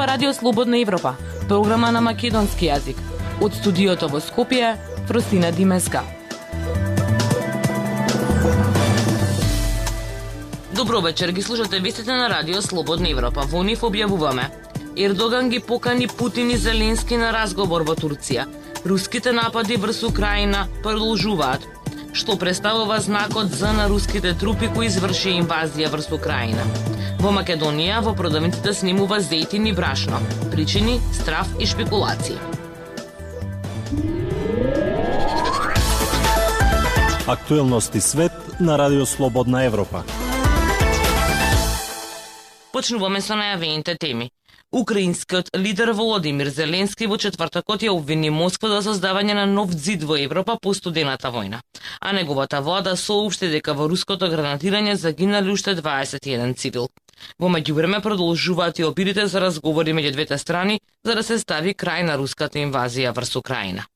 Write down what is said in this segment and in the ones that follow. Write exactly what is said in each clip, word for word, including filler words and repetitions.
ова Радио Слободна Европа, програма на македонски јазик. Од студиото во Скопје, Фросина Димеска. Добро вечер, ги слушате вестите на Радио Слободна Европа. Во нив објавуваме: Ердоган ги покани Путин и Зеленски на разговор во Турција. Руските напади врз Украина продолжуваат. Што представува знакот З на руските трупи кои изврши инвазија врз Украина. Во Македонија во продавниците снимува зејтин и брашно. Причини, страф и шпекулации. Актуелности свет на Радио Слободна Европа. Почнуваме со најавените теми. Украинскиот лидер Володимир Зеленски во четвртокот ја обвини Москва за создавање на нов зид во Европа по студената војна, а неговата влада соопшти дека во руското гранатирање загинали уште дваесет и еден цивил. Во меѓувреме продолжуваат и обидите за разговори меѓу двете страни за да се стави крај на руската инвазија врз Украина.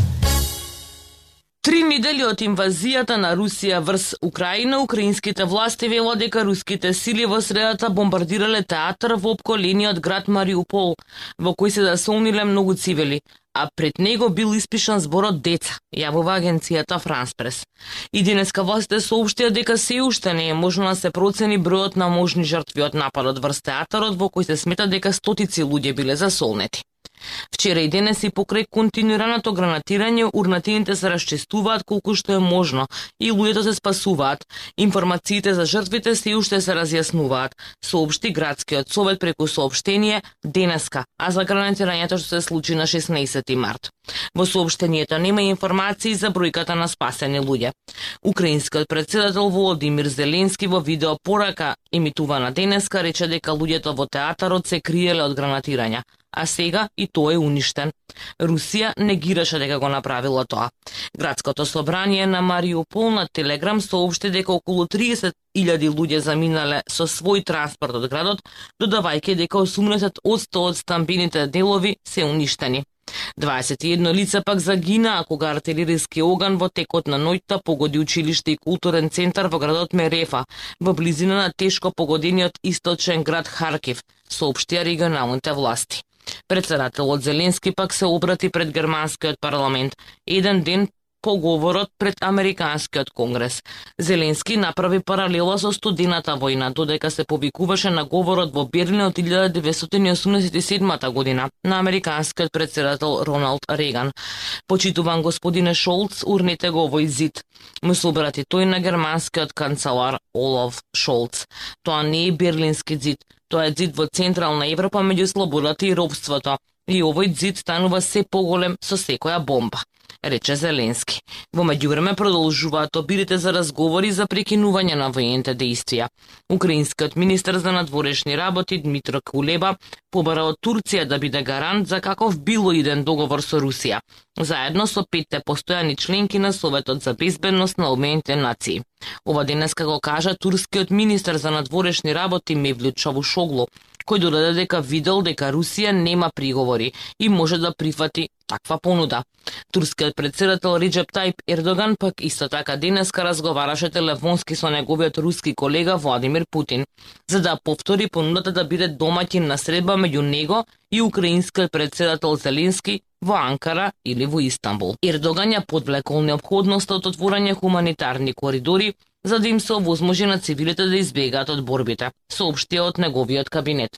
Три недели од инвазијата на Русија врз Украина, украинските власти велат дека руските сили во средата бомбардирале театар во опколениот град Мариупол, во кој се засолниле многу цивили, а пред него бил испишан зборот деца, јавува агенцијата Франс Прес. И денеска властите соопштија дека се уште не е можно да се процени бројот на можни жртви од нападот врз театарот, во кој се смета дека стотици луѓе биле засолнети. Вчера и денес и покрај континуираното гранатирање, урнатините се расчистуваат колку што е можно и луѓето се спасуваат. Информациите за жртвите се уште се разјаснуваат, соопшти градскиот совет преку соопштение денеска, а за гранатирањето што се случи на шеснаесети март. Во соопштението нема информации за бројката на спасени луѓе. Украинскиот претседател Володимир Зеленски во видео порака емитувана денеска рече дека луѓето во театарот се криеле од гранатирања, а сега и тој е уништен. Русија негираше дека го направила тоа. Градското собрание на Мариупол на Телеграм соопшти дека околу триесет илјади луѓе заминале со свој транспорт од градот, додавајќи дека осумдесет одсто од стамбените делови се уништени. дваесет и едно лица пак загинаа кога артилериски оган во текот на ноќта погоди училиште и културен центар во градот Мерефа, во близина на тешко погодениот источен град Харкив, соопштија регионалните власти. Претседателот Зеленски пак се обрати пред германскиот парламент, еден ден по говорот пред Американскиот конгрес. Зеленски направи паралела со студената војна, додека се повикуваше на говорот во Берлин од илјада деветстотини осумдесет и седма година на американскиот претседател Роналд Реган. Почитуван господине Шолц, урнете го овој зид. Му се обрати тој на германскиот канцелар Олаф Шолц. Тоа не е берлински зид, тоа е зид во Централна Европа меѓу слободата и робството. И овој зид станува се поголем со секоја бомба, рече Зеленски. Во меѓувреме продолжуваат обидите за разговори за прекинување на воените дејствија. Украинскиот министер за надворешни работи Дмитро Кулеба побара од Турција да биде гарант за каков било иден договор со Русија, заедно со петте постојани членки на Советот за безбедност на Обединетите нации. Ова денеска го кажа турскиот министер за надворешни работи Мевлют Чавушоглу, кој додаде дека видел дека Русија нема приговори и може да прифати таква понуда. Турскиот претседател Реджеп Тајип Ердоган пак исто така денеска разговараше телефонски со неговиот руски колега Владимир Путин, за да повтори понудата да биде домаќин на средба меѓу него и украинскиот претседател Зеленски во Анкара или во Истанбул. Ердоган ја подвлекол неопходноста од отворање хуманитарни коридори за да им се овозможи на цивилите да избегаат од борбите, соопштија од неговиот кабинет.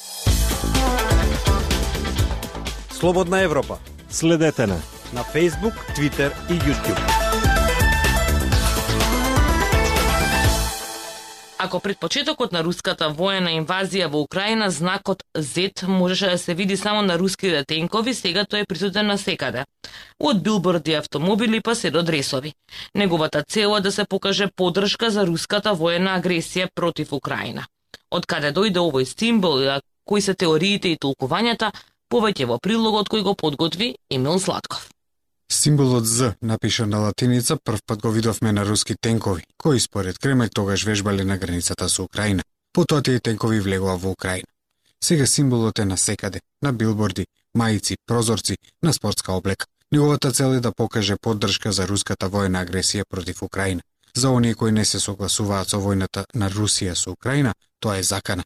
Слободна Европа. Следете на на Facebook, Twitter и YouTube. Ако пред почетокот на руската воена инвазија во Украина знакот зет можеше да се види само на руските тенкови, сега тој е присутен насекаде. Од билборди автомобили па се до дресови. Неговата цел е да се покаже поддршка за руската воена агресија против Украина. Од каде дојде овој символ и кои се теориите и толкувањата, повеќе во прилогот кој го подготви Емил Златков. Символот З, напишан на латиница, прв пат го видовме на руски тенкови, кои според Кремљ тогаш вежбале на границата со Украина. Потоа тие тенкови влегоа во Украина. Сега символот е насекаде, на билборди, мајци, прозорци, на спортска облека. Неговата цел е да покаже поддршка за руската воена агресија против Украина. За оние кои не се согласуваат со војната на Русија со Украина, тоа е закана.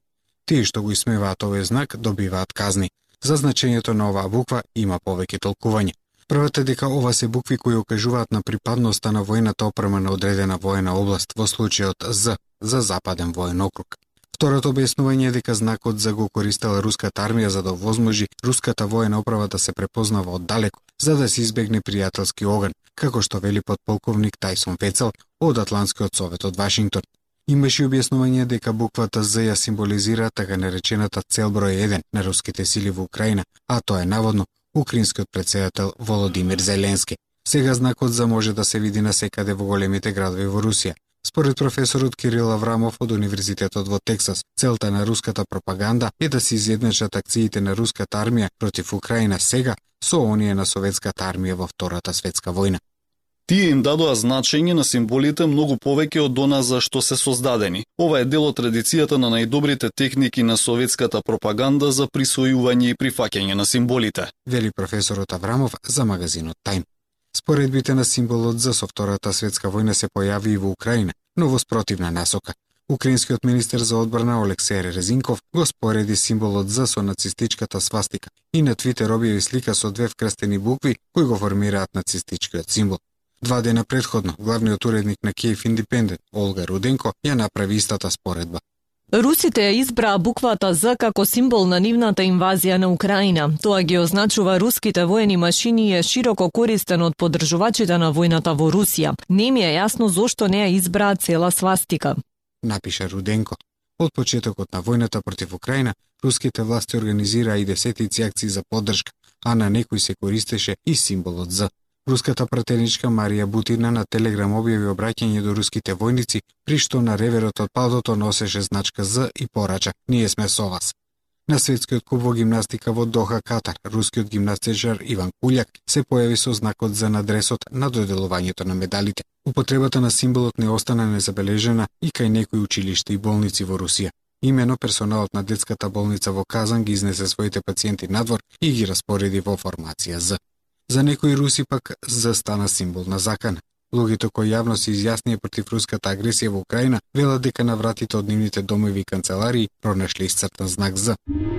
Тие што го исмеваат овој знак добиваат казни. За значењето на оваа буква има повеќе толкување. Првата дека ова се букви кои окажуваат на припадноста на војната опрема на одредена воена област, во случајот З за Западен воен округ. Второто објаснување е дека знакот За го користела руската армија за да овозможи руската воена оправа да се препознава оддалеку, за да се избегне пријателски оган, како што вели подполковник Тајсон Вецел од Атлантскиот совет од Вашингтон. Имаше објаснување дека буквата З ја символизира така наречената цел број еден на руските сили во Украина, а тоа е наводно украинскиот претседател Володимир Зеленски. Сега знакот За може да се види насекаде во големите градови во Русија. Според професорот Кирил Аврамов од Универзитетот во Тексас, целта на руската пропаганда е да се изедначат акциите на руската армија против Украина сега со оние на советската армија во Втората светска војна. Тие им дадоа значење на символите многу повеќе од она за што се создадени. Ова е дел од традицијата на најдобрите техники на советската пропаганда за присвојување и прифаќање на символите, вели професорот Аврамов за магазинот Time. Споредбите на символот За со Втората светска војна се појави и во Украина, но во спротивна насока. Украинскиот министер за одбрана Олексеј Резинков го спореди символот За со нацистичката свастика и на Твитер објави слика со две вкрстени букви кои го формираат нацистичкиот символ. Два дена предходно, главниот уредник на Киев Индепендент, Олга Руденко, ја направи истата споредба. Русите ја избраа буквата З како символ на нивната инвазија на Украина. Тоа ги означува руските воени машини и е широко користен од поддржувачите на војната во Русија. Не ми е јасно зошто не ја избраа цела свастика, напиша Руденко. Од почетокот на војната против Украина, руските власти организираа и десетици акции за поддршка, а на некои се користеше и символот З. Руската пратеничка Марија Бутина на Телеграм објави обраќање до руските војници, при што на реверот од палдото носеше значка З и порача: "Ние сме со вас." На светскиот куп во гимнастика во Доха, Катар, рускиот гимнастичар Иван Куљак се појави со знакот З на дресот на доделувањето на медалите. Употребата на символот не остана незабележена и кај некои училишта и болници во Русија. Имено персоналот на детската болница во Казан ги изнесе своите пациенти надвор и ги распореди во формација З. За некои руси пак З стана символ на закана. Луѓето кои јавно се изјаснија против руската агресија во Украина велат дека на вратите од нивните домови и канцеларии пронашле исцртан знак З.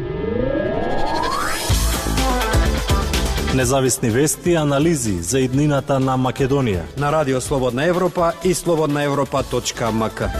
Независни вести и анализи за иднината на Македонија на Радио Слободна Европа и слободна европа точка ем ка.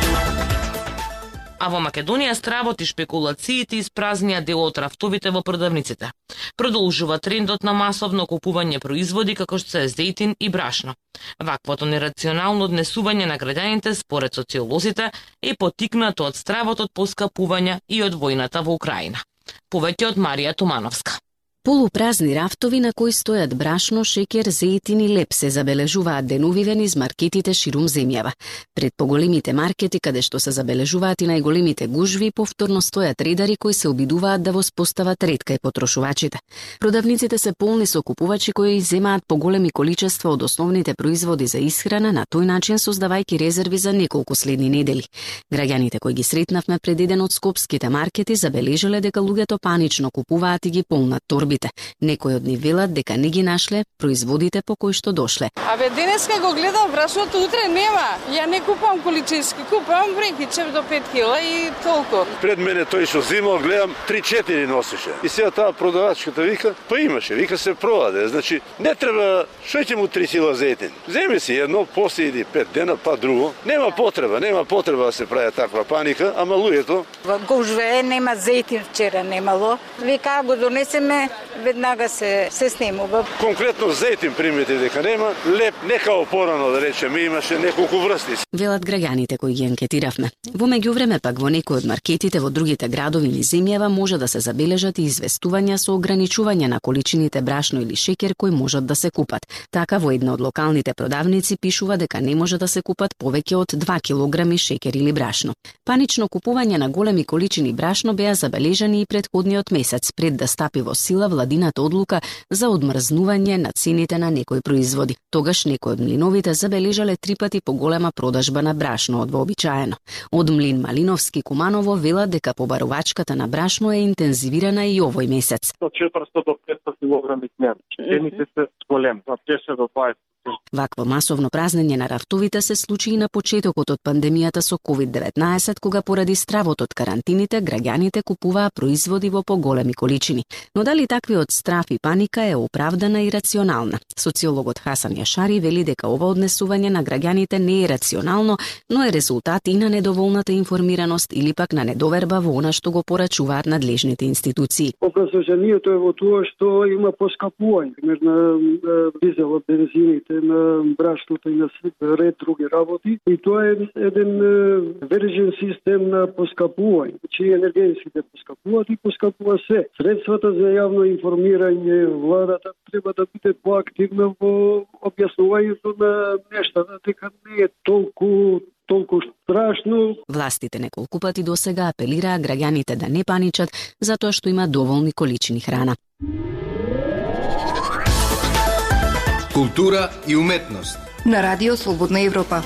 А во Македонија стравот и шпекулациите испразнија дел од рафтовите во продавниците. Продолжува трендот на масовно купување производи како што се зејтин и брашно. Ваквото нерационално однесување на граѓаните според социолозите е поттикнато од стравот од поскапување и од војната во Украина. Повеќе од Марија Томановска. Полупразни рафтови на кои стојат брашно, шеќер, зејтин и леп се забележуваат деновиве низ маркетите ширум земјава. Пред поголемите маркети, каде што се забележуваат и најголемите гужви, повторно стојат редари кои се обидуваат да воспостават ред кај потрошувачите. Продавниците се полни со купувачи кои земаат поголеми количества од основните производи за исхрана, на тој начин создавајќи резерви за неколку следни недели. Граѓаните кои ги сретнавме пред еден од скопските маркети забележале дека луѓето панично купуваат и ги полнат торби. Некои од нив велат дека не ги нашле производите по кои што дошле. Абе, денеска го гледам брашното, утре нема. Ја не купам количински, купам брекичев до пет кила и толку. Пред мене тој што зимал, гледам три-четири носише. И сега таа продавачката вика, па имаше, вика се продаде. Значи, не треба, што ќе му три кила зејтин. Земи си едно, после иди пет дена, па друго. Нема потреба, нема потреба да се прави таква паника, ама луѓето... Во гужве нема зејтин, вчера немало. Вика, го донесеме, веднага се се снимува. Конкретно зејтин примете дека нема, леп, нека опорано да речеме, имаше неколку врсти. Велат граѓаните кои ги анкетиравме. Во меѓувреме пак во некои од маркетите во другите градови низ земјава може да се забележат и известувања со ограничување на количините брашно или шеќер кои можат да се купат. Така во една од локалните продавници пишува дека не може да се купат повеќе од два килограми шеќер или брашно. Панично купување на големи количини брашно беа забележани и претходниот месец пред да стапи во сила владината одлука за одмрзнување на цените на некои производи. Тогаш некои од млиновите забележале три пати поголема продажба на брашно од вообичаено. Од млин Малиновски Куманово велат дека побарувачката на брашно е интензивирана и овој месец. Од четиристотини до петстотини килограми дневно. Цените се големи, од десет до дваесет. Вакво масовно празнење на рафтовите се случи и на почетокот од пандемијата со ковид деветнаесет, кога поради стравот од карантините граѓаните купуваа производи во поголеми количини. Но дали таквиот страв и паника е оправдана и рационална? Социологот Хасан Јашари вели дека ова однесување на граѓаните не е рационално, но е резултат и на недоволната информираност или пак на недоверба во она што го порачуваат надлежните институции. Образложението е во тоа што има поскапување на дизелот, бензините, на брашното и на ред други работи. И тоа е еден верижен систем на поскапување. Значи енергетските поскапуваат и поскапува се. Средствата за јавно информирање, владата треба да биде поактивна во објаснувањето на нештата, дека не е толку толку страшно. Властите неколку пати досега апелираа граѓаните да не паничат затоа што има доволни количини храна. Култура и уметност на Радио Слободна Европа.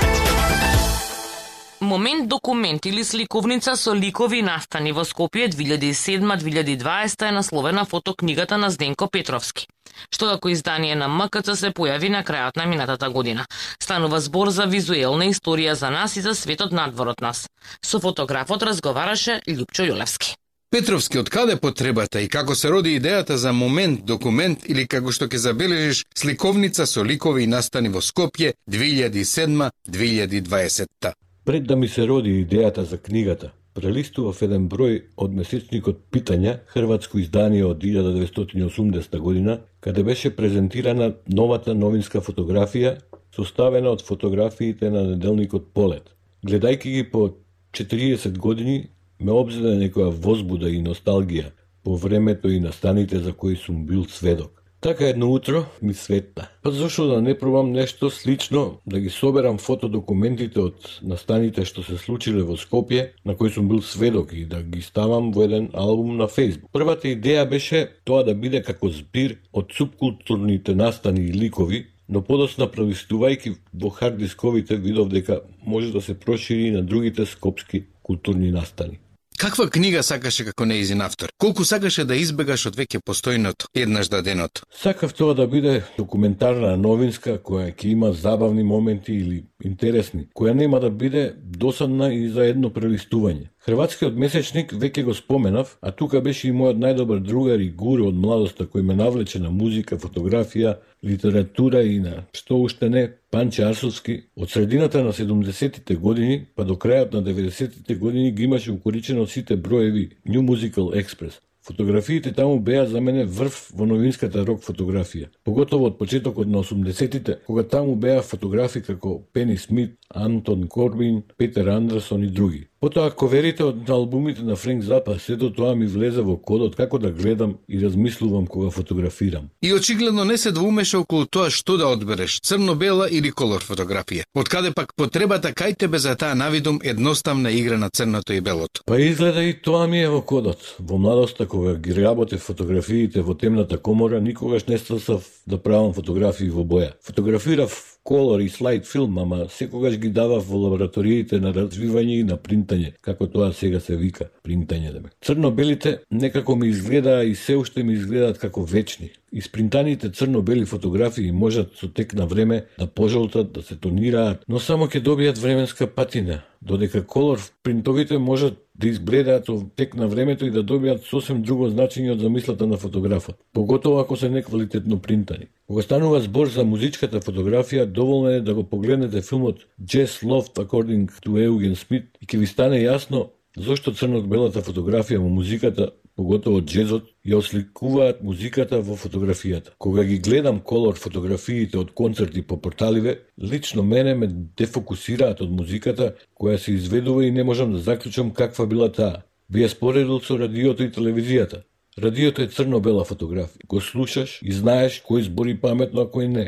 Момент документ или сликовница со ликови и настани во Скопје две илјади и седма - две илјади и дваесета е насловена фотокнигата на Зденко Петровски, што како издание на М К Ц се појави на крајот на минатата година. Станува збор за визуелна историја за нас и за светот надвор од нас. Со фотографот разговараше Љупчо Јолевски. Петровски, од каде потребата и како се роди идејата за момент документ или како што ќе забележиш сликовница со ликови и настани во Скопје две илјади и седма - две илјади и дваесета? Пред да ми се роди идејата за книгата, прелистував еден број од месечникот Питања, хрватско издание од илјада деветстотини и осумдесета година, каде беше презентирана новата новинска фотографија, составена од фотографиите на неделникот Полет. Гледајќи ги по четириесет години, ме обзеде некоја возбуда и носталгија по времето и настаните за кои сум бил сведок. Така едно утро ми светна. Па зашо да не пробам нешто слично, да ги соберам фотодокументите од настаните што се случиле во Скопје, на кои сум бил сведок и да ги ставам во еден албум на Facebook. Првата идеја беше тоа да биде како збир од субкултурните настани и ликови, но подоцна прелистувајќи во харддисковите видов дека може да се прошири и на другите скопски културни настани. Каква книга сакаше како неизин автор? Колку сакаше да избегаш од веќе постојното еднаш да денот? Сакав тоа да биде документарна, новинска, која ќе има забавни моменти или интересни, која нема да биде досадна и за едно прелистување. Хрватскиот месечник веќе го споменав, а тука беше и мојот најдобар другар и гуру од младоста кој ме навлече на музика, фотографија, литература и на што уште не, Панче Арсовски. Од средината на седумдесетите години па до крајот на деветдесетите години ги имаше укоричено сите броеви New Musical Express. Фотографиите таму беа за мене врв во новинската рок фотографија. Поготово од почетокот на осумдесетите, кога таму беа фотографи како Пени Смит, Антон Корбин, Петер Андерсон и други. Потоа коверите од албумите на Френк Запа, сето тоа ми влезе во кодот како да гледам и размислувам кога фотографирам. И очигледно не се двумеше околу тоа што да одбереш, црно-бела или колор фотографија. Од каде пак потребата кај тебе за таа навидум едноставна игра на црното и белото? Па изгледа и тоа ми е во кодот. Во младоста кога ги работев фотографиите во темната комора, никогаш не стасав да правам фотографии во боја. Фотографирав колор и слайд филм, ама секогаш ги давав во лабораториите на развивање и на принтање, како тоа сега се вика, принтање деме. Црно-белите некако ми изгледаа и се уште ми изгледаат како вечни. Испринтаните црно-бели фотографии можат со тек на време да пожолтат, да се тонираат, но само ќе добијат временска патина, додека колор принтовите можат да изгледаат со тек на времето и да добијат сосем друго значење од замислата на фотографот, поготово ако се неквалитетно принтани. Кога станува збор за музичката фотографија, доволно е да го погледнете филмот Jazz Loved According to Eugen Smith и ќе ви стане јасно зошто црно-белата фотографија во музиката, поготово джезот, ја осликуваат музиката во фотографијата. Кога ги гледам колор фотографиите од концерти по порталиве, лично мене ме дефокусираат од музиката која се изведува и не можам да заклучам каква била таа. Би ја споредил со радиото и телевизијата. Радиото е црно-бела фотографија. Го слушаш и знаеш кој збори паметно, а кој не.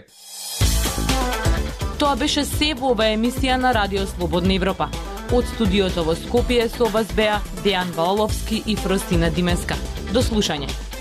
Тоа беше се во оваа емисија на Радио Слободна Европа. Од студиото во Скопје со вас беа Дејан Валовски и Фростина Димеска. До слушање.